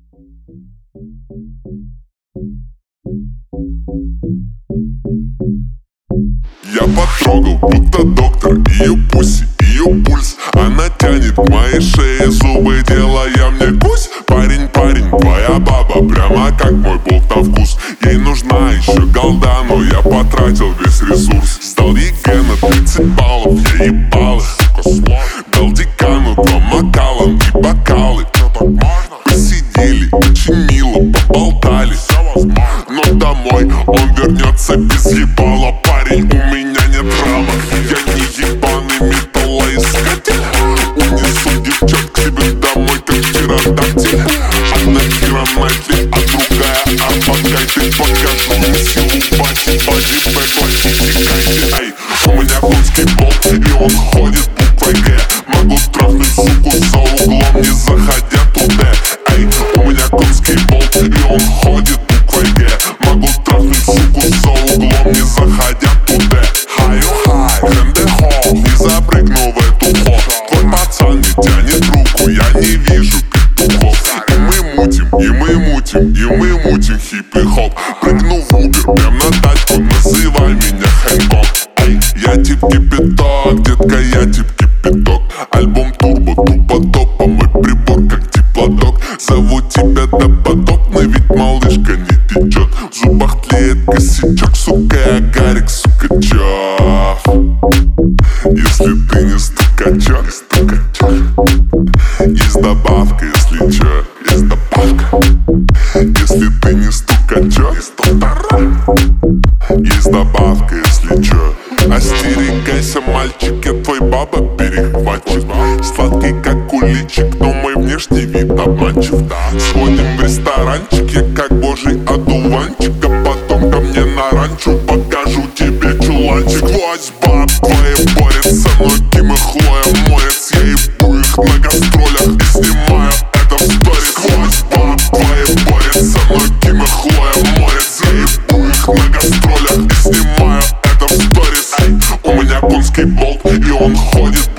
Я потрогал, будто доктор, ее пуси, ее пульс. Она тянет к моей шее зубы, делая мне гусь. Парень, твоя баба, прямо как мой болт на вкус. Ей нужна еще голда, но я потратил весь ресурс. Сдал ЕГЭ на 30 баллов, я ебал их. Дал декану 2 Макаллан и бокалы. Посидели, очень мило поболтали. Но домой он вернется без ебала. Парень, у меня нет рамок, я не ебаный металлоискатель. Унесу девчат к себе домой, как птеродактиль. Одна Кира Найтли, а другая Арбакай. Ты покажу им силу бати, бодибэк, классификайте. Эй, у меня конский болт, и он ходит буквой Г. Могу трахнуть суку за углом, не заходя туда. Эй, у меня конский болт, и он ходит буквой Г. Могу трахнуть суку за углом, не заходя туда. Хаю-хай, хэндэ-хо, не запрыгну в эту хо. Твой пацан не тянет руку, я не вижу петухов. И мы мутим хип-и-хоп. Прыгну в Убер, прям на тачку, называй меня Хэнкок. Ай, я тип кипяток, детка, я тип кипяток. Альбом турбо, тупо топ, а мой прибор как теплодок. Зову тебя допотопный, ведь малышка не течет. В зубах тлеет косячок, сука, я Гарик, сука, чё? Если ты не стукачок, есть добавка, если чё, есть добавка. Если ты не стукачок, есть добавка, если чё. Остерегайся, мальчик, я твой баба перехватчик. Сладкий как куличик, но мой внешний вид обманчив. Сходим в ресторанчик, я как божий одуванчик. А потом ко мне на ранчо, покажу тебе чуланчик. Сквозь баб твои борются со мной, Ким и Хлоя моется. Я ебу их на гастролях и снимаю это в сторис. Сквозь баб твои борются со мной, Ким и Хлоя моется. Я ебу их на гастролях и снимаю это в сторис. У меня конский болт, и он ходит